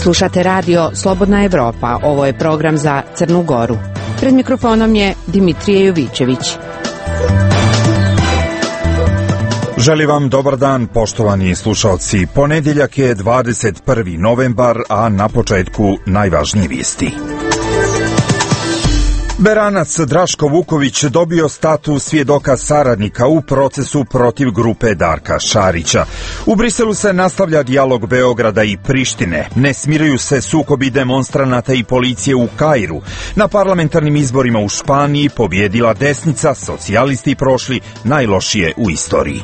Slušate radio Slobodna Evropa. Ovo je program za Crnu Goru. Pred mikrofonom je Dimitrije Jovićević. Želim vam dobar dan, poštovani slušalci. Ponedjeljak je 21. novembar, a na početku najvažnije vijesti. Beranac Draško Vuković dobio status svjedoka saradnika u procesu protiv grupe Darka Šarića. U Briselu se nastavlja dijalog Beograda i Prištine. Ne smiruju se sukobi demonstranata i policije u Kairu. Na parlamentarnim izborima u Španiji pobjedila desnica, socijalisti prošli najlošije u istoriji.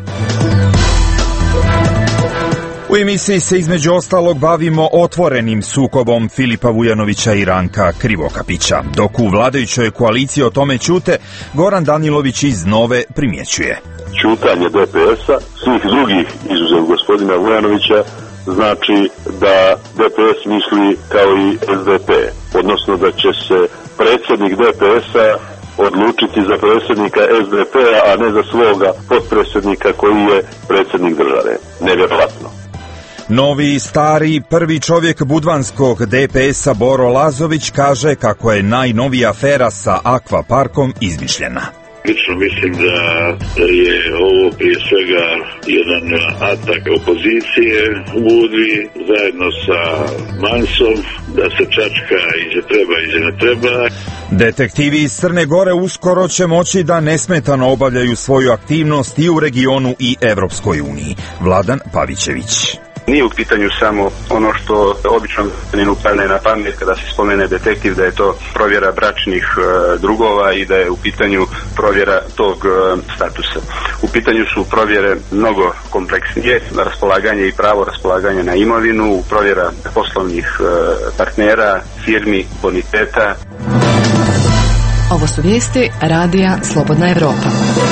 U emisiji se između ostalog bavimo otvorenim sukobom Filipa Vujanovića i Ranka Krivokapića. Dok u vladajućoj koaliciji o tome ćute, Goran Danilović iz Nove primjećuje. Ćutanje DPS-a, svih drugih izuzev gospodina Vujanovića, znači da DPS misli kao i SDP, odnosno da će se predsjednik DPS-a odlučiti za predsjednika SDP-a, a ne za svoga potpredsjednika koji je predsjednik države. Nevjerojatno. Novi, stari, prvi čovjek budvanskog DPS-a Boro Lazović kaže kako je najnovija afera sa akvaparkom izmišljena. Lično mislim da je ovo prije svega jedan atak opozicije u Budvi zajedno sa Mansom, da se čačka iđe treba, iđe ne treba. Detektivi iz Crne Gore uskoro će moći da nesmetano obavljaju svoju aktivnost i u regionu i Evropskoj uniji. Vladan Pavićević. Nije u pitanju samo ono što obično padne na pamet kada se spomene detektiv, da je to provjera bračnih drugova i da je u pitanju provjera tog statusa. U pitanju su provjere mnogo kompleksnije, raspolaganje i pravo raspolaganja na imovinu, provjera poslovnih partnera, firmi, boniteta. Ovo su vijesti radija Slobodna Evropa.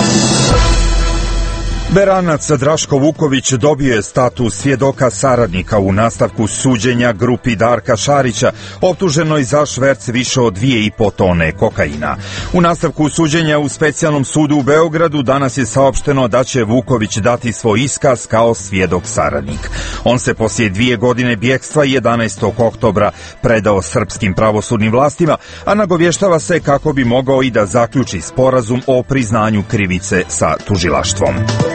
Beranac Draško Vuković dobio je status svjedoka saradnika u nastavku suđenja grupi Darka Šarića, optuženoj za šverc više od 2,5 tone kokaina. U nastavku suđenja u specijalnom sudu u Beogradu danas je saopšteno da će Vuković dati svoj iskaz kao svjedok saradnik. On se poslije 2 godine bjekstva 11. oktobra predao srpskim pravosudnim vlastima, a nagovještava se kako bi mogao i da zaključi sporazum o priznanju krivice sa tužilaštvom.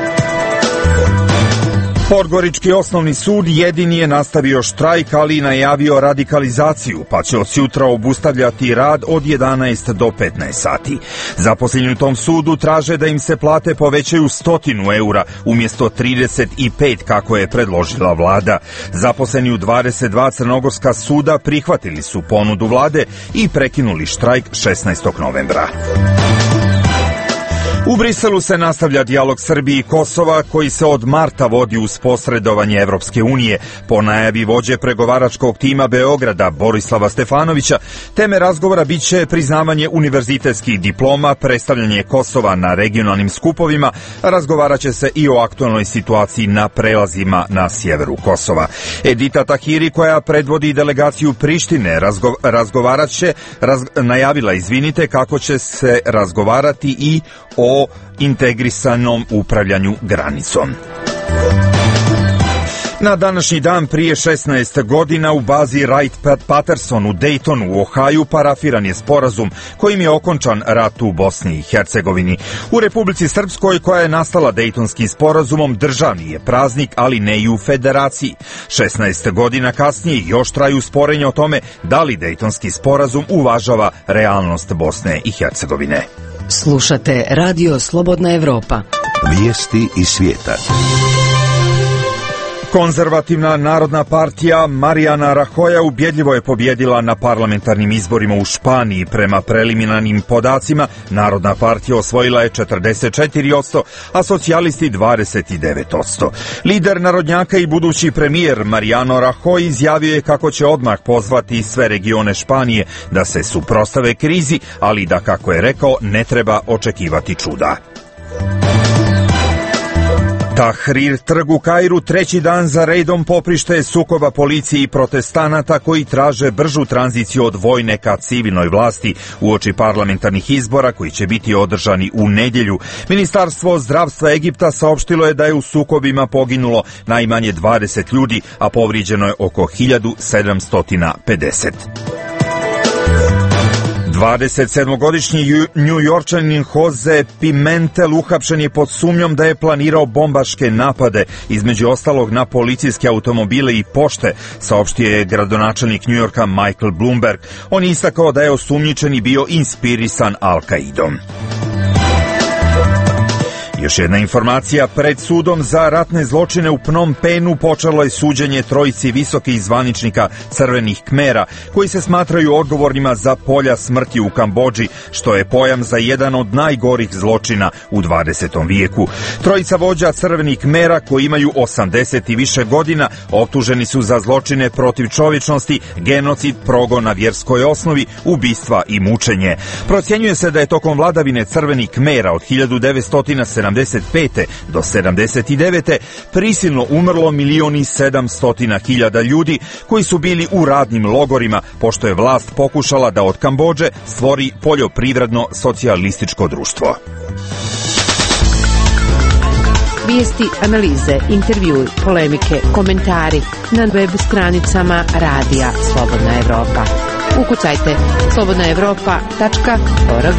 Podgorički osnovni sud jedini je nastavio štrajk, ali najavio radikalizaciju, pa će od sutra obustavljati rad od 11 do 15 sati. Zaposleni u tom sudu traže da im se plate povećaju 100 eura umjesto 35 kako je predložila vlada. Zaposleni u 22 crnogorska suda prihvatili su ponudu vlade i prekinuli štrajk 16. novembra. U Briselu se nastavlja dijalog Srbije i Kosova koji se od marta vodi uz posredovanje Evropske unije. Po najavi vođe pregovaračkog tima Beograda Borislava Stefanovića, teme razgovora biće priznavanje univerzitetskih diploma, predstavljanje Kosova na regionalnim skupovima, razgovarat će se i o aktualnoj situaciji na prelazima na sjeveru Kosova. Edita Tahiri, koja predvodi delegaciju Prištine, najavila kako će se razgovarati i o integrisanom upravljanju granicom. Na današnji dan prije 16 godina u bazi Wright-Patterson u Daytonu u Ohaju parafiran je sporazum kojim je okončan rat u Bosni i Hercegovini. U Republici Srpskoj, koja je nastala Daytonskim sporazumom, državni je praznik, ali ne i u federaciji. 16 godina kasnije još traju sporenja o tome da li Daytonski sporazum uvažava realnost Bosne i Hercegovine. Slušate radio Slobodna Evropa. Vijesti iz svijeta. Konzervativna narodna partija Mariana Rajoya ubjedljivo je pobjedila na parlamentarnim izborima u Španiji. Prema preliminarnim podacima, Narodna partija osvojila je 44%, a socijalisti 29%. Lider narodnjaka i budući premijer Mariano Rajoy izjavio je kako će odmah pozvati sve regione Španije da se suprotstave krizi, ali da, kako je rekao, ne treba očekivati čuda. Tahrir trg u Kairu treći dan za redom poprište sukoba policije i protestanata koji traže bržu tranziciju od vojne ka civilnoj vlasti uoči parlamentarnih izbora koji će biti održani u nedjelju. Ministarstvo zdravstva Egipta saopštilo je da je u sukobima poginulo najmanje 20 ljudi, a povrijeđeno je oko 1750. 27-godišnji Njujorčanin Jose Pimentel uhapšen je pod sumnjom da je planirao bombaške napade, između ostalog na policijske automobile i pošte, saopštio je gradonačelnik Njujorka Michael Bloomberg. On je istakao da je osumnjičeni bio inspirisan Al-Kaidom. Još jedna informacija, pred sudom za ratne zločine u Phnom Penhu počelo je suđenje trojici visokih zvaničnika Crvenih Kmera, koji se smatraju odgovornima za polja smrti u Kambodži, što je pojam za jedan od najgorih zločina u 20. vijeku. Trojica vođa Crvenih Kmera, koji imaju 80 i više godina, optuženi su za zločine protiv čovječnosti, genocid, progon na vjerskoj osnovi, ubistva i mučenje. Procjenjuje se da je tokom vladavine Crvenih Kmera od 1975. do 79. prisilno umrlo 1.700.000 ljudi koji su bili u radnim logorima, pošto je vlast pokušala da od Kambodže stvori poljoprivredno socijalističko društvo. Vijesti, analize, intervjui, polemike, komentari na web stranicama Radija Slobodna Evropa. Ukucajte slobodnaevropa.org.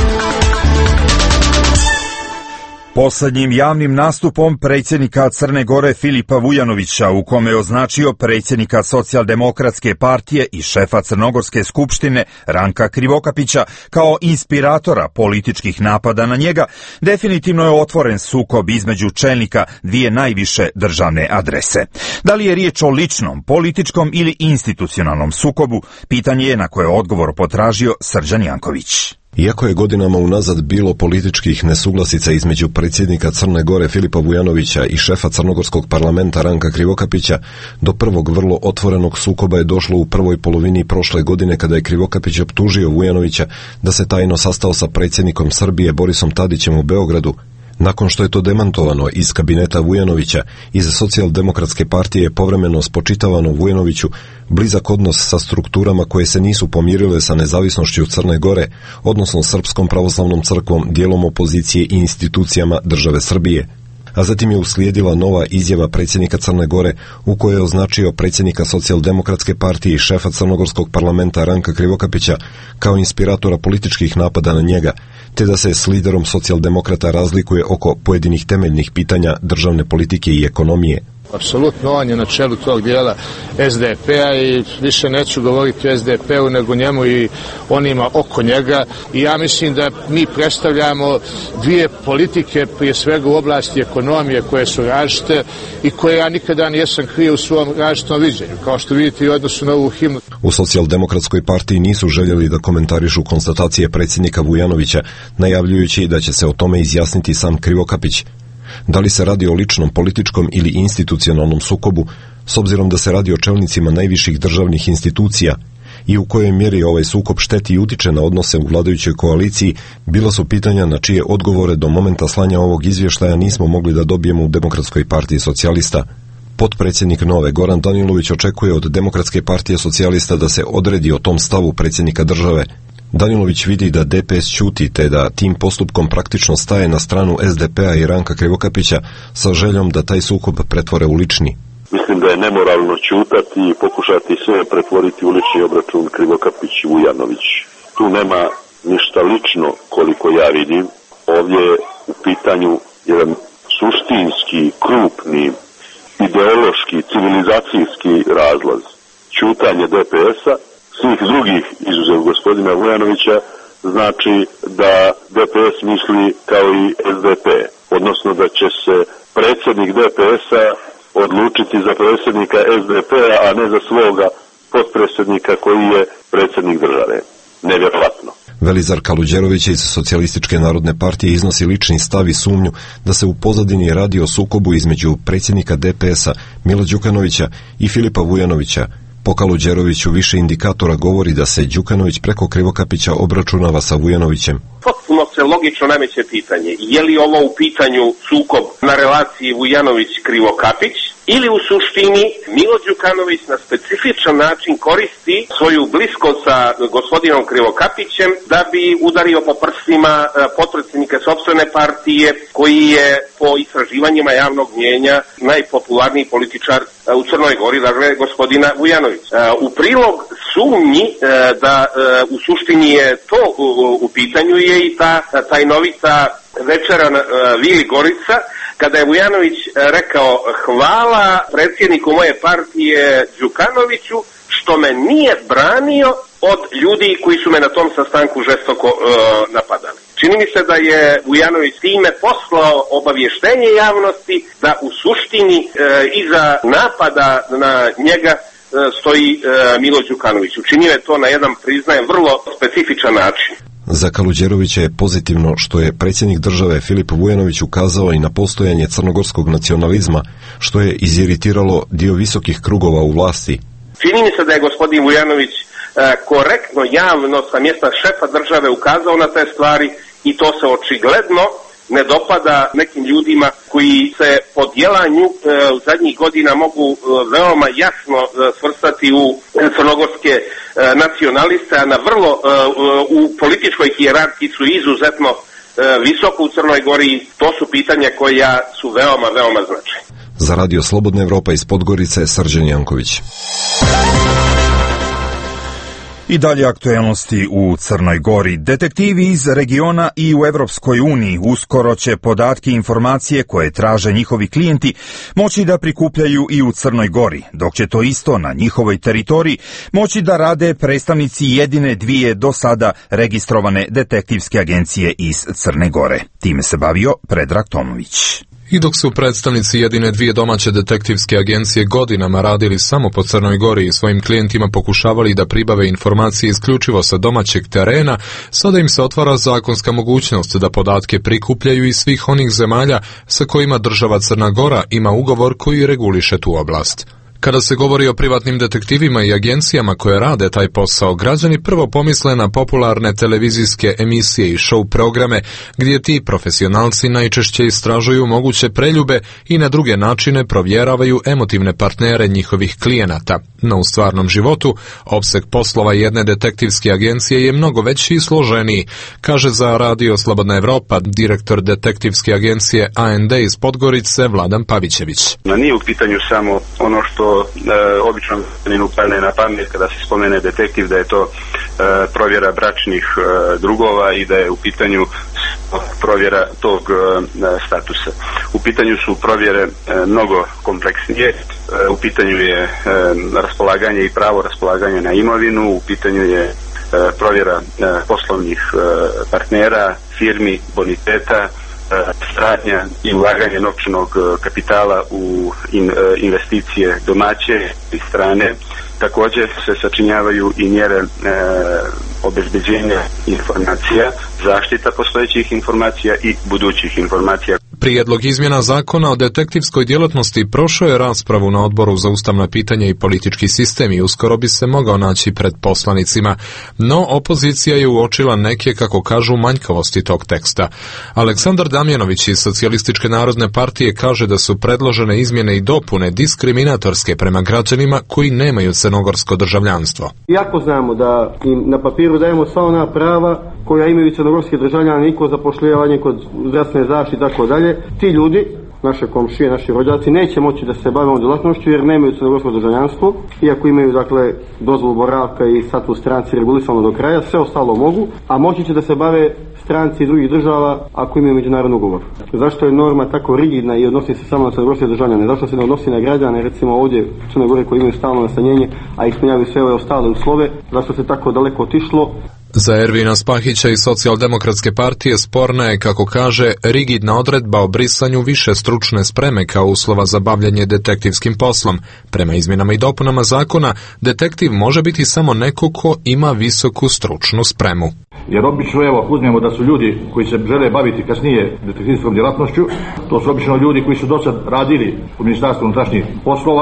Poslednjim javnim nastupom predsjednika Crne Gore Filipa Vujanovića, u kome je označio predsjednika Socijaldemokratske partije i šefa Crnogorske skupštine Ranka Krivokapića kao inspiratora političkih napada na njega, definitivno je otvoren sukob između čelnika dvije najviše državne adrese. Da li je riječ o ličnom, političkom ili institucionalnom sukobu, pitanje je na koje odgovor potražio Srđan Janković. Iako je godinama unazad bilo političkih nesuglasica između predsjednika Crne Gore Filipa Vujanovića i šefa Crnogorskog parlamenta Ranka Krivokapića, do prvog vrlo otvorenog sukoba je došlo u prvoj polovini prošle godine kada je Krivokapić optužio Vujanovića da se tajno sastao sa predsjednikom Srbije Borisom Tadićem u Beogradu. Nakon što je to demantovano iz kabineta Vujanovića, iz Socijaldemokratske partije je povremeno spočitavano Vujanoviću blizak odnos sa strukturama koje se nisu pomirile sa nezavisnošću Crne Gore, odnosno Srpskom pravoslavnom crkvom, dijelom opozicije i institucijama države Srbije. A zatim je uslijedila nova izjava predsjednika Crne Gore u kojoj je označio predsjednika Socijaldemokratske partije i šefa Crnogorskog parlamenta Ranka Krivokapića kao inspiratora političkih napada na njega, te da se s liderom socijaldemokrata razlikuje oko pojedinih temeljnih pitanja državne politike i ekonomije. Apsolutno, on je na čelu tog dijela SDP-a i više neću govoriti o SDP-u nego njemu i onima oko njega. I ja mislim da mi predstavljamo dvije politike, prije svega u oblasti ekonomije, koje su različite i koje ja nikada nisam krio u svom različitom viđenju, kao što vidite i u odnosu na ovu himnu. U Socijaldemokratskoj partiji nisu željeli da komentarišu konstatacije predsjednika Vujanovića, najavljujući da će se o tome izjasniti sam Krivokapić. Da li se radi o ličnom, političkom ili institucionalnom sukobu, s obzirom da se radi o čelnicima najviših državnih institucija, i u kojoj mjeri ovaj sukob šteti i utiče na odnose u vladajućoj koaliciji, bila su pitanja na čije odgovore do momenta slanja ovog izvještaja nismo mogli da dobijemo u Demokratskoj partiji socijalista. Potpredsjednik Nove Goran Danilović očekuje od Demokratske partije socijalista da se odredi o tom stavu predsjednika države. Danilović vidi da DPS ćuti te da tim postupkom praktično staje na stranu SDP-a i Ranka Krivokapića sa željom da taj sukob pretvore u lični. Mislim da je nemoralno ćutati i pokušati sve pretvoriti u lični obračun Krivokapić i Vujanović. Tu nema ništa lično koliko ja vidim. Ovdje je u pitanju jedan suštinski, krupni, ideološki, civilizacijski razlaz. Ćutanje DPS-a, svih drugih izuzev gospodina Vujanovića, znači da DPS misli kao i SDP, odnosno da će se predsjednik DPS-a odlučiti za predsjednika SDP-a, a ne za svoga potpredsjednika koji je predsjednik države. Nevjerojatno. Velizar Kaluđerović iz Socijalističke narodne partije iznosi lični stav i sumnju da se u pozadini radi o sukobu između predsjednika DPS-a Mila Đukanovića i Filipa Vujanovića. Po Kaluđeroviću više indikatora govori da se Đukanović preko Krivokapića obračunava sa Vujanovićem. Potpuno potpuno se logično nameće pitanje, je li ovo u pitanju sukob na relaciji Vujanović-Krivokapić ili u suštini Milo Đukanović na specifičan način koristi svoju bliskost sa gospodinom Krivokapićem da bi udario po prstima potpredsjednika sopstvene partije koji je po istraživanjima javnog mnijenja najpopularniji političar u Crnoj Gori, dakle gospodina Vujanovića. U prilog sumnji da u suštini je to u pitanju je i ta tajnovita večera na Vili Gorica, kada je Vujanović rekao hvala predsjedniku moje partije Đukanoviću što me nije branio od ljudi koji su me na tom sastanku žestoko napadali. Čini mi se da je Vujanović time poslao obavještenje javnosti da u suštini iza napada na njega stoji Milo Đukanović. Učinio je to na jedan, priznajem, vrlo specifičan način. Za Kaluđerovića je pozitivno što je predsjednik države Filip Vujanović ukazao i na postojanje crnogorskog nacionalizma, što je iziritiralo dio visokih krugova u vlasti. Čini mi se da je gospodin Vujanović korektno, javno sa mjesta šefa države ukazao na te stvari i to se očigledno ne dopada nekim ljudima koji se po djelanju zadnjih godina mogu veoma jasno svrstati u crnogorske nacionaliste, a na vrlo u političkoj hijerarhiji su izuzetno visoko u Crnoj Gori. To su pitanja koja su veoma, veoma značajne. Za Radio Slobodna Evropa iz Podgorice, Srđan Janković. I dalje aktuelnosti u Crnoj Gori. Detektivi iz regiona i u Evropskoj uniji uskoro će podatke i informacije koje traže njihovi klijenti moći da prikupljaju i u Crnoj Gori, dok će to isto na njihovoj teritoriji moći da rade predstavnici jedine dvije do sada registrovane detektivske agencije iz Crne Gore. Time se bavio Predrag Tomović. I dok su predstavnici jedine dvije domaće detektivske agencije godinama radili samo po Crnoj Gori i svojim klijentima pokušavali da pribave informacije isključivo sa domaćeg terena, sada im se otvara zakonska mogućnost da podatke prikupljaju iz svih onih zemalja sa kojima država Crna Gora ima ugovor koji reguliše tu oblast. Kada se govori o privatnim detektivima i agencijama koje rade taj posao, građani prvo pomisle na popularne televizijske emisije i show programe gdje ti profesionalci najčešće istražuju moguće preljube i na druge načine provjeravaju emotivne partnere njihovih klijenata. No u stvarnom životu, opseg poslova jedne detektivske agencije je mnogo veći i složeniji, kaže za Radio Slobodna Evropa direktor detektivske agencije AND iz Podgorice Vladan Pavićević. Nije u pitanju samo ono što obično padne na pamet kada se spomene detektiv, da je to provjera bračnih drugova i da je u pitanju provjera tog statusa. U pitanju su provjere mnogo kompleksnije, u pitanju je raspolaganje i pravo raspolaganja na imovinu, u pitanju je provjera poslovnih partnera, firmi, boniteta, stradnja i ulaganje novčanog kapitala u investicije domaće i strane. Također se sačinjavaju i mjere obezbeđenja informacija, zaštita postojećih informacija i budućih informacija. Prijedlog izmjena zakona o detektivskoj djelatnosti prošao je raspravu na Odboru za ustavna pitanja i politički sistem i uskoro bi se mogao naći pred poslanicima, no opozicija je uočila neke, kako kažu, manjkavosti tog teksta. Aleksandar Damjanović iz Socijalističke narodne partije kaže da su predložene izmjene i dopune diskriminatorske prema građanima koji nemaju crnogorsko državljanstvo. Iako znamo da im na papiru dajemo sva ona prava koja imaju crnogorski državljani, kod zapošljavanja, kod zdravstvene zaštite i tako dalje, ti ljudi, naše komšije, naši rođaci, neće moći da se bave ovom djelatnošću jer nemaju crnogorsko državljanstvo, iako imaju dakle dozvolu boravka i status stranci regulisano do kraja, sve ostalo mogu, a moći će da se bave stranci drugih država ako imaju međunarodni ugovor. Zašto je norma tako rigidna i odnosi se samo na crnogorske državljane? Zašto se ne odnosi na građane, recimo ovdje u Crnoj Gori koji imaju stalno nastanjenje, a ispunjavaju sve ove ostale uslove? Zašto se tako daleko otišlo? Za Ervina Spahića iz Socijaldemokratske partije sporna je, kako kaže, rigidna odredba o brisanju više stručne spreme kao uslova za bavljanje detektivskim poslom. Prema izmjenama i dopunama zakona, detektiv može biti samo neko ko ima visoku stručnu spremu. Jer obično, evo, uzmemo da su ljudi koji se žele baviti kasnije detektivskom djelatnošću, to su obično ljudi koji su dosad radili u Ministarstvu unutrašnjih poslova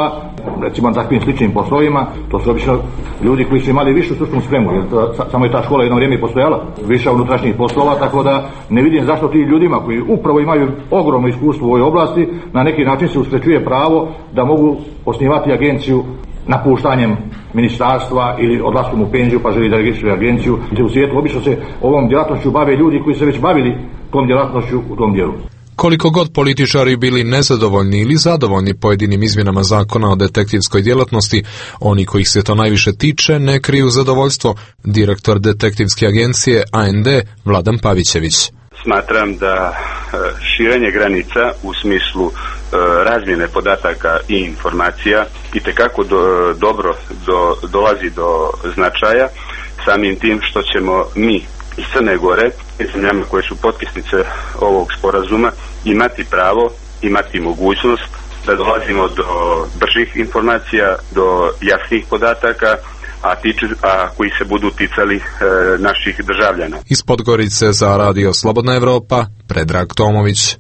recimo na takvim sličnim poslovima, to su obično ljudi koji su imali višu stručnu spremu, jer samo je ta škola jedno vrijeme postojala, viša unutrašnjih poslova, tako da ne vidim zašto ti ljudima koji upravo imaju ogromno iskustvo u ovoj oblasti, na neki način se uskraćuje pravo da mogu osnivati agenciju napuštanjem ministarstva ili odlaskom u penziju pa želi da registruje agenciju. U svijetu obično se ovom djelatnošću bave ljudi koji se već bavili tom djelatnošću u tom dijelu. Koliko god političari bili nezadovoljni ili zadovoljni pojedinim izmjenama zakona o detektivskoj djelatnosti, oni kojih se to najviše tiče ne kriju zadovoljstvo. Direktor detektivske agencije AND Vladan Pavićević. Smatram da širenje granica u smislu razmjene podataka i informacija itekako dobro dolazi do značaja, samim tim što ćemo mi iz Crne Gore i zemljama koje su potpisnice ovog sporazuma imati pravo, imati mogućnost da dolazimo do bržih informacija, do jasnih podataka, a koji se budu ticali naših državljana. Iz Podgorice za Radio Slobodna Evropa, Predrag Tomović.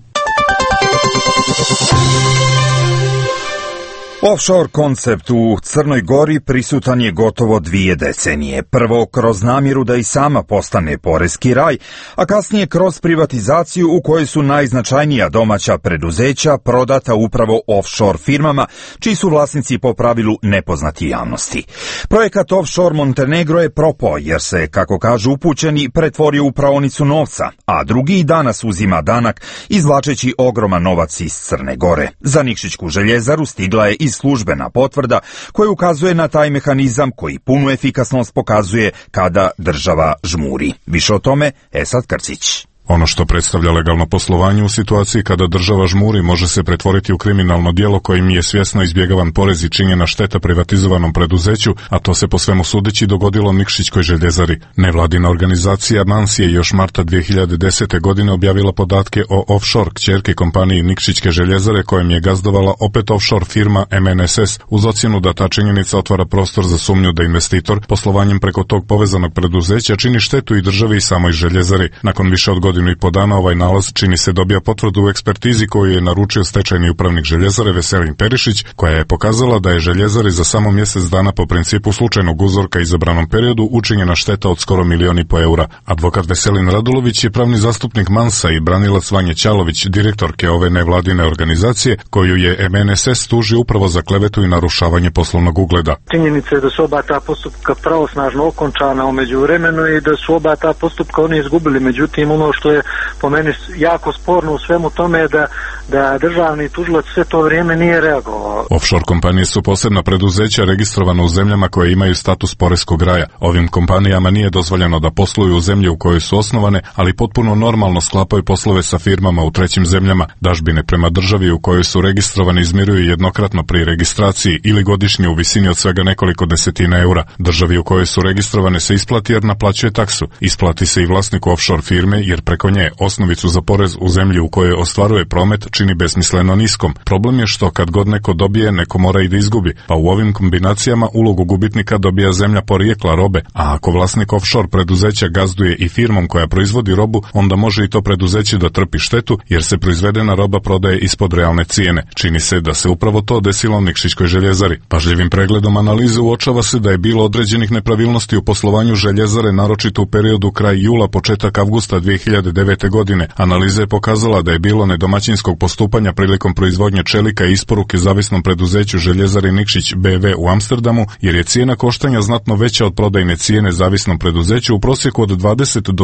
Offshore koncept u Crnoj Gori prisutan je gotovo 2 decenije. Prvo kroz namjeru da i sama postane poreski raj, a kasnije kroz privatizaciju u kojoj su najznačajnija domaća preduzeća prodata upravo offshore firmama, čiji su vlasnici po pravilu nepoznati javnosti. Projekat Offshore Montenegro je propao jer se, kako kažu upućeni, pretvorio u praonicu novca, a drugi i danas uzima danak izvlačeći ogroman novac iz Crne Gore. Za Nikšićku željezaru stigla je i službena potvrda koja ukazuje na taj mehanizam koji punu efikasnost pokazuje kada država žmuri. Više o tome Esad Krcić. Ono što predstavlja legalno poslovanje u situaciji kada država žmuri može se pretvoriti u kriminalno djelo kojim je svjesno izbjegavan porez i činjena šteta privatizovanom preduzeću, a to se po svemu sudeći dogodilo Nikšićkoj željezari. Nevladina organizacija MANS je još marta 2010. godine objavila podatke o offshore kćerki kompaniji Nikšićke željezare kojem je gazdovala opet offshore firma MNSS, uz ocjenu da ta činjenica otvara prostor za sumnju da investitor poslovanjem preko tog povezanog preduzeća čini štetu i državi i samoj željezari. Nakon više od godinu i po dana ovaj nalaz čini se dobija potvrdu u ekspertizi koju je naručio stečajni upravnik željezare Veselin Perišić, koja je pokazala da je željezari za samo mjesec dana po principu slučajnog uzorka izabranom periodu učinjena šteta od skoro 1,5 miliona eura. Advokat Veselin Radulović je pravni zastupnik Mansa i branilac Vanje Ćalović, direktorke ove nevladine organizacije, koju je MNSS tužio upravo za klevetu i narušavanje poslovnog ugleda. Činjenica je da su oba ta postupka pravosnažno okončana u međuvremenu i da su oba ta postupka oni izgubili, međutim ono što je po meni jako sporno u svemu tome je da državni tužilac sve to vrijeme nije reagovao. Offshore kompanije su posebna preduzeća registrovana u zemljama koje imaju status poreskog raja. Ovim kompanijama nije dozvoljeno da posluju u zemlji u kojoj su osnovane, ali potpuno normalno sklapaju poslove sa firmama u trećim zemljama. Dažbine prema državi u kojoj su registrovani izmiruju jednokratno pri registraciji ili godišnje u visini od svega nekoliko desetina eura. Državi u kojoj su registrovane se isplati jer naplaćuje taksu. Isplati se i vlasniku offshore firme jer preko nje osnovicu za porez u zemlji u kojoj ostvaruje promet čini besmisleno niskom. Problem je što kad god neko dobije, neko mora i da izgubi, pa u ovim kombinacijama ulogu gubitnika dobija zemlja porijekla robe, a ako vlasnik offshore preduzeća gazduje i firmom koja proizvodi robu, onda može i to preduzeće da trpi štetu jer se proizvedena roba prodaje ispod realne cijene. Čini se da se upravo to desilo Nikšićkoj željezari. Pažljivim pregledom analize uočava se da je bilo određenih nepravilnosti u poslovanju željezare, naročito u periodu kraj jula, početak avgusta 2009. godine. Analiza je pokazala da je bilo nedomaćinskog postupanja prilikom proizvodnje čelika i isporuke zavisnom preduzeću željezari Nikšić BV u Amsterdamu, jer je cijena koštanja znatno veća od prodajne cijene zavisnom preduzeću u prosjeku od 20 do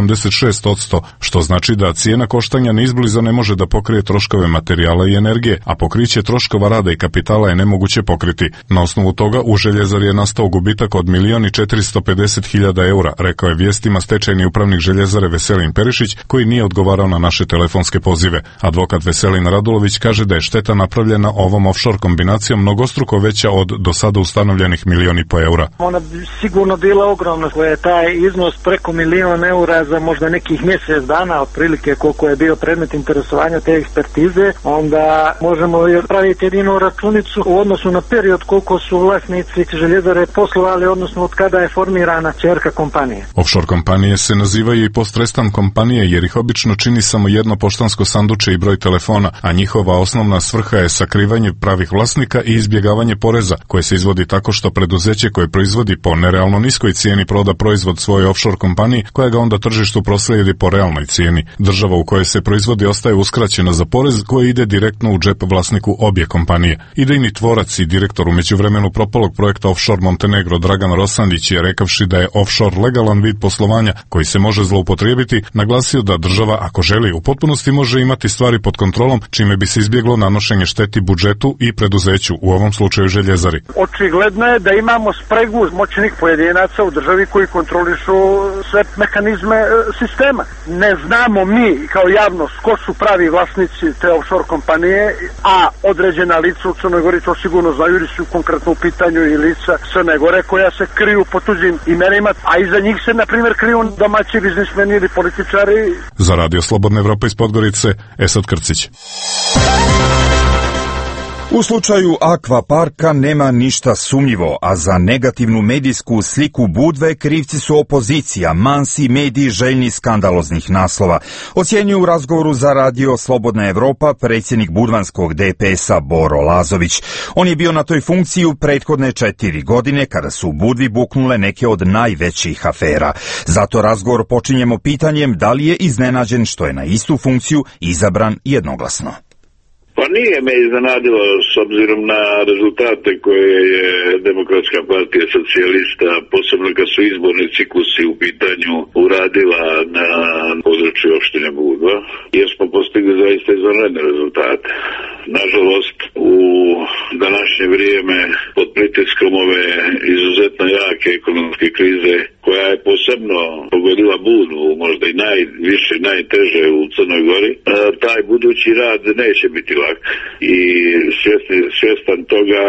176%, što znači da cijena koštanja neizbliza ne može da pokrije troškove materijala i energije, a pokriće troškova rada i kapitala je nemoguće pokriti. Na osnovu toga u željezari je nastao gubitak od 1.450.000 eura, rekao je vijestima stečajni upravnik željezare Veselin Perišić, koji nije odgovarao na naše telefonske pozive. Advokat Veselin Radulović kaže da je šteta napravljena ovom offshore kombinacijom mnogostruko veća od do sada ustanovljenih 1,5 miliona eura. Ona bi sigurno bila ogromna, koja je taj iznos preko 1 milion eura za možda nekih mjesec dana, otprilike koliko je bio predmet interesovanja te ekspertize, onda možemo praviti jedinu računicu u odnosu na period koliko su vlasnici željezare poslovali, odnosno od kada je formirana ćerka kompanije. Offshore kompanije se nazivaju i post-restant kompanije jer ih obično čini samo jedno poštansko sanduče i broj telefona, a njihova osnovna svrha je sakrivanje pravih vlasnika i izbjegavanje poreza, koje se izvodi tako što preduzeće koje proizvodi po nerealno niskoj cijeni proda proizvod svojoj offshore kompaniji, koja ga onda tržištu proslijedi po realnoj cijeni. Država u kojoj se proizvodi ostaje uskraćena za porez koji ide direktno u džep vlasniku obje kompanije. Idejni tvorac i direktor u međuvremenu propalog projekta Offshore Montenegro Dragan Rosandić je, rekavši da je offshore legalan vid poslovanja koji se može zloupotrijebiti, naglasio da država, ako želi, u potpunosti može imati stvari pod kontrolom, čime bi se izbjeglo nanošenje šteti budžetu i preduzeću, u ovom slučaju željezari. Očigledno je da imamo spregu moćnih pojedinaca u državi koji kontrolišu sve mehanizme sistema. Ne znamo mi kao javnost ko su pravi vlasnici te offshore kompanije, a određena lica u Crnoj Gori to sigurno znaju, jer su konkretno u pitanju i lica Crne Gore koja se kriju po tuđim imenima, a iza njih se, na primjer, kriju domaći biznismeni ili političari. Za Radio Slobodna Evropa iz Podgorice, Esad Krcić. U slučaju Akvaparka nema ništa sumnjivo, a za negativnu medijsku sliku Budve krivci su opozicija, mansi mediji željni skandaloznih naslova. Ocjenjuje u razgovoru za Radio Slobodna Evropa predsjednik budvanskog DPS-a Boro Lazović. On je bio na toj funkciji u prethodne 4 godine kada su u Budvi buknule neke od najvećih afera. Zato razgovor počinjemo pitanjem da li je iznenađen što je na istu funkciju izabran jednoglasno. Pa nije me iznenadilo s obzirom na rezultate koje je Demokratska partija socijalista, posebno kad su izborni ciklusi u pitanju, uradila na području opštine Budva, jer smo postigli zaista izvanredne rezultate. Nažalost, u današnje vrijeme pod pritiskom ove izuzetno jake ekonomske krize, koja je posebno pogodila Budvu, možda i najviše, najteže u Crnoj Gori, taj budući rad neće biti lak. I svjestan toga,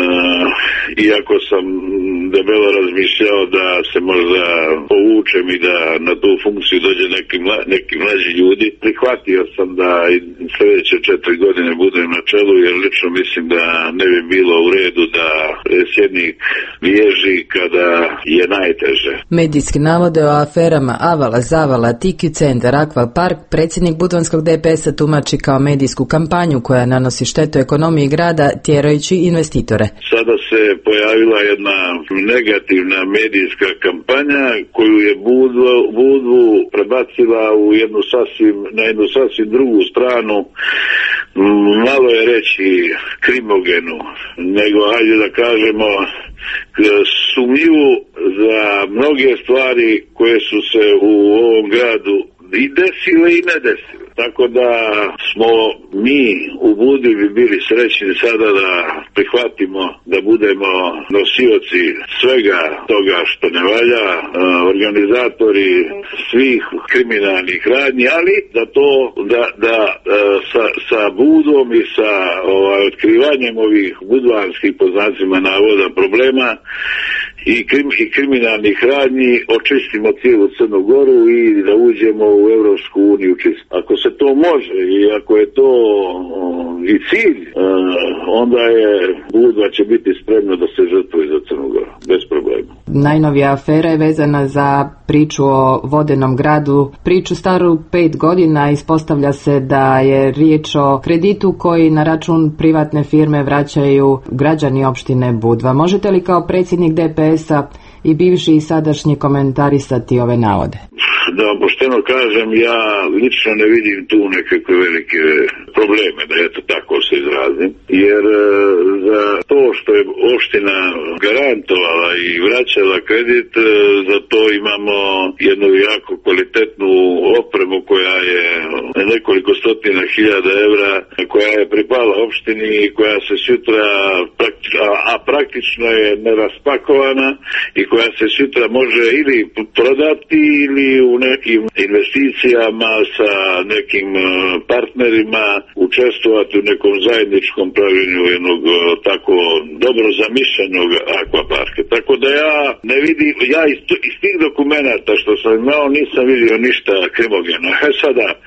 iako sam debelo razmišljao da se možda povučem i da na tu funkciju dođe neki mlađi ljudi, prihvatio sam da i sljedeće 4 godine budem na čelu, jer lično mislim da ne bi bilo u redu da predsjednik bježi kada je najteže. Medijski navode o aferama Avala, Zavala, Tiki Centar, Akvapark predsjednik budvanskog DPS-a tumači kao medijsku kampanju koja nanosi štetu ekonomiji grada tjerajući investitore. Sada se pojavila jedna negativna medijska kampanja koju je Budvu prebacila na jednu sasvim drugu stranu, malo je reći krimogenu, nego hajde da kažemo sumnjivu za mnoge stvari koje su se u ovom gradu i desile i ne desile. Tako da smo mi u Budvi bi bili srećni sada da prihvatimo da budemo nosioci svega toga što ne valja, organizatori svih kriminalnih radnji, ali da sa Budvom i sa otkrivanjem ovih budvanskih, po znacima navoda, problema i kriminalnih radnji očistimo cijelu Crnu Goru i da uđemo u Europsku uniju čisto. Ako se to može i ako je to i cilj, onda je Budva će biti spremna da se žrtvuje za Crnu Goru, bez problema. Najnovija afera je vezana za priču o vodenom gradu. Priču staru 5 godina, ispostavlja se da je riječ o kreditu koji na račun privatne firme vraćaju građani opštine Budva. Možete li kao predsjednik DPS-a i bivši i sadašnji komentarisati ove navode? Da vam pošteno kažem, ja lično ne vidim tu nekakve velike probleme, da eto tako se izrazim, jer za to što je opština garantovala i vraćala kredit, za to imamo jednu jako kvalitetnu opremu koja je nekoliko stotina hiljada evra, koja je pripala opštini i koja se sutra, a praktično je neraspakovana i koja se sutra može ili prodati ili u nekim investicijama sa nekim partnerima učestvovati u nekom zajedničkom pravljenju jednog tako dobro zamišljenog akvaparka. Tako da ja ne vidim, ja iz tih dokumenata što sam imao nisam vidio ništa krimogeno. Sada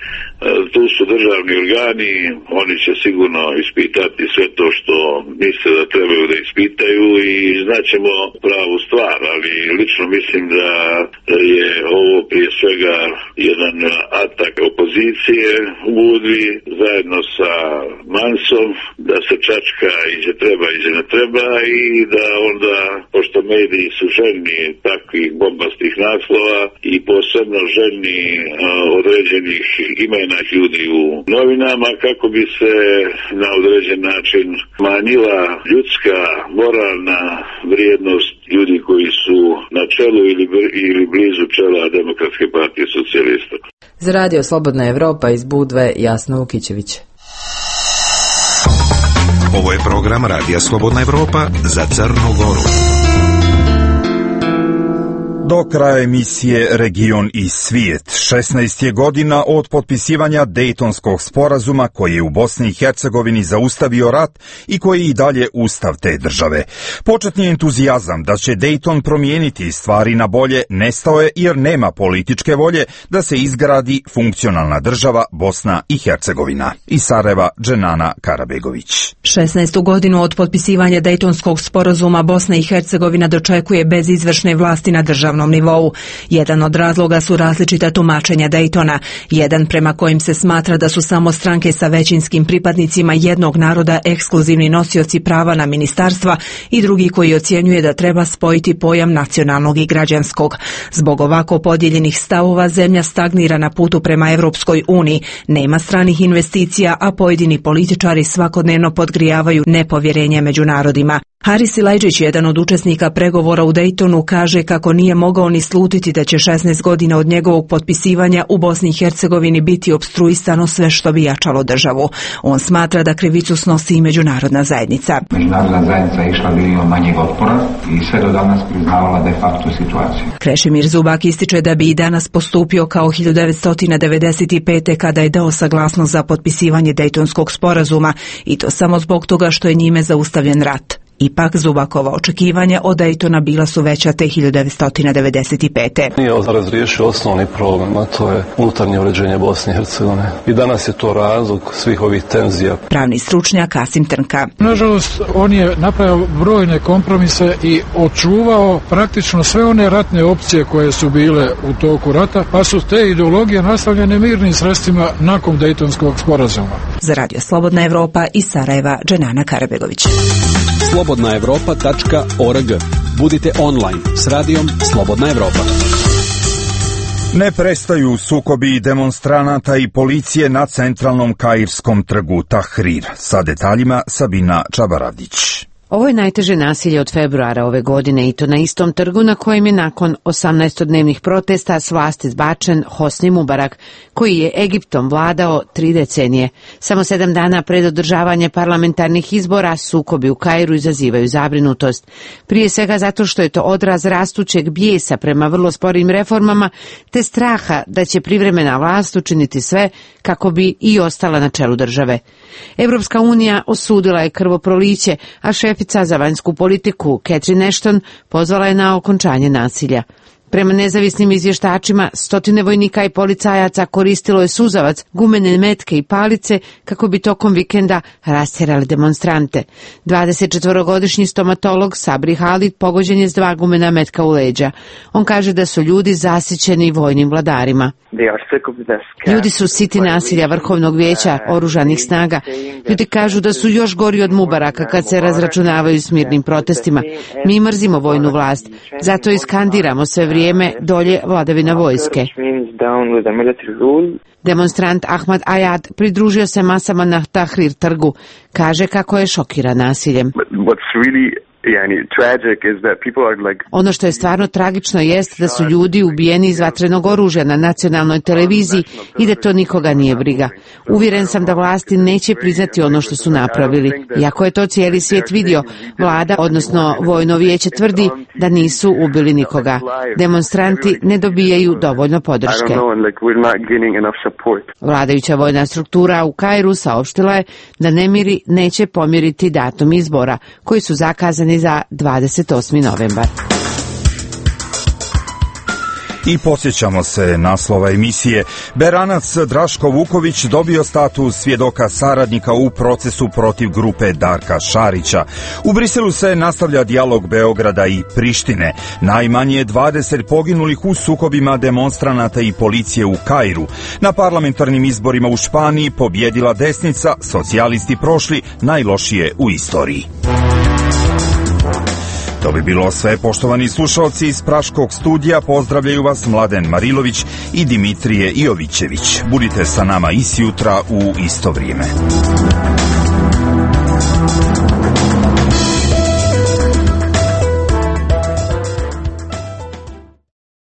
Tu su državni organi, oni će sigurno ispitati sve to što misle da trebaju da ispitaju i znaćemo pravu stvar, ali lično mislim da je ovo prije svega jedan atak opozicije u Budvi zajedno sa Mansom, da se čačka iđe treba, iđe ne treba i da onda, pošto mediji su željni takvih bombastih naslova i posebno željni određenih imena ljudi u novinama, kako bi se na određen način manjila ljudska, moralna vrijednost ljudi koji su na čelu ili blizu čela Demokratske partije socijalista. Za radio Slobodna Evropa iz Budve, Jasna Vukićević. Ovo je program Radija Slobodna Evropa za Crnu Goru. Do kraja emisije Region i svijet. 16 je godina od potpisivanja Dejtonskog sporazuma koji je u Bosni i Hercegovini zaustavio rat i koji je i dalje ustav te države. Početni entuzijazam da će Dejton promijeniti stvari na bolje nestao je jer nema političke volje da se izgradi funkcionalna država Bosna i Hercegovina. Iz Sarajeva, Dženana Karabegović. 16. godinu od potpisivanja Dejtonskog sporazuma Bosna i Hercegovina dočekuje bez izvršne vlasti na državnom nivou. Jedan od razloga su različita tumačenja Dejtona. Jedan prema kojim se smatra da su samo stranke sa većinskim pripadnicima jednog naroda ekskluzivni nosioci prava na ministarstva i drugi koji ocjenjuje da treba spojiti pojam nacionalnog i građanskog. Zbog ovako podijeljenih stavova zemlja stagnira na putu prema Evropskoj uniji, nema stranih investicija, a pojedini političari svakodnevno podgrijavaju nepovjerenje među narodima. Haris Ilajđić, jedan od učesnika pregovora u Dejtonu, kaže kako nije mogao ni slutiti da će 16 godina od njegovog potpisivanja u Bosni i Hercegovini biti opstruisano sve što bi jačalo državu. On smatra da krivicu snosi i međunarodna zajednica. Međunarodna zajednica je išla linijom manjeg otpora i sve do danas priznavala de facto situaciju. Krešimir Zubak ističe da bi i danas postupio kao 1995. kada je dao saglasnost za potpisivanje Dejtonskog sporazuma i to samo zbog toga što je njime zaustavljen rat. Ipak Zubakova očekivanja od Dejtona bila su veća te 1995. Nije razriješio osnovni problem, a to je unutarnje uređenje Bosne i Hercegovine. I danas je to razlog svih ovih tenzija. Pravni stručnjak Kasim Trnka. Nažalost, on je napravio brojne kompromise i očuvao praktično sve one ratne opcije koje su bile u toku rata, pa su te ideologije nastavljene mirnim sredstvima nakon Dejtonskog sporazuma. Za radio Slobodna Evropa iz Sarajeva, Dženana Karabegović. slobodnaevropa.org. Budite online s radijom Slobodna Evropa. Ne prestaju sukobi demonstranata i policije na centralnom kairskom trgu Tahrir. Sa detaljima Sabina Čabaradić. Ovo je najteže nasilje od februara ove godine i to na istom trgu na kojem je nakon 18-dnevnih protesta s vlasti zbačen Hosni Mubarak, koji je Egiptom vladao 3 decenije. Samo 7 dana pred održavanje parlamentarnih izbora sukobi u Kairu izazivaju zabrinutost. Prije svega zato što je to odraz rastućeg bijesa prema vrlo sporim reformama te straha da će privremena vlast učiniti sve kako bi i ostala na čelu države. Evropska unija osudila je krvoproliće, a šefica za vanjsku politiku Catherine Ashton pozvala je na okončanje nasilja. Prema nezavisnim izvještačima, stotine vojnika i policajaca koristilo je suzavac, gumene metke i palice kako bi tokom vikenda rastjerali demonstrante. 24-godišnji stomatolog Sabri Halid pogođen je s 2 gumena metka u leđa. On kaže da su ljudi zasićeni vojnim vladarima. Ljudi su siti nasilja Vrhovnog vijeća oružanih snaga. Ljudi kažu da su još gori od Mubaraka kad se razračunavaju s mirnim protestima. Mi mrzimo vojnu vlast, zato iskandiramo sve vrijeme dolje vladavina vojske. Demonstrant Ahmad Ayad pridružio se masama na Tahrir trgu. Kaže kako je šokiran nasiljem. Ono što je stvarno tragično jest da su ljudi ubijeni iz vatrenog oružja na nacionalnoj televiziji i da to nikoga nije briga. Uvjeren sam da vlasti neće priznati ono što su napravili. Iako je to cijeli svijet vidio, vlada, odnosno vojno vijeće tvrdi da nisu ubili nikoga. Demonstranti ne dobijaju dovoljno podrške. Vladajuća vojna struktura u Kairu saopštila je da nemiri neće pomiriti datum izbora, koji su zakazani za 28. novembar. I podsjećamo se naslova emisije. Beranac Draško Vuković dobio status svjedoka saradnika u procesu protiv grupe Darka Šarića. U Briselu se nastavlja dijalog Beograda i Prištine. Najmanje 20 poginulih u sukobima demonstranata i policije u Kairu. Na parlamentarnim izborima u Španiji pobjedila desnica, socijalisti prošli najlošije u istoriji. To bi bilo sve, poštovani slušalci. Iz Praškog studija pozdravljaju vas Mladen Marilović i Dimitrije Jovićević. Budite sa nama i sjutra u isto vrijeme.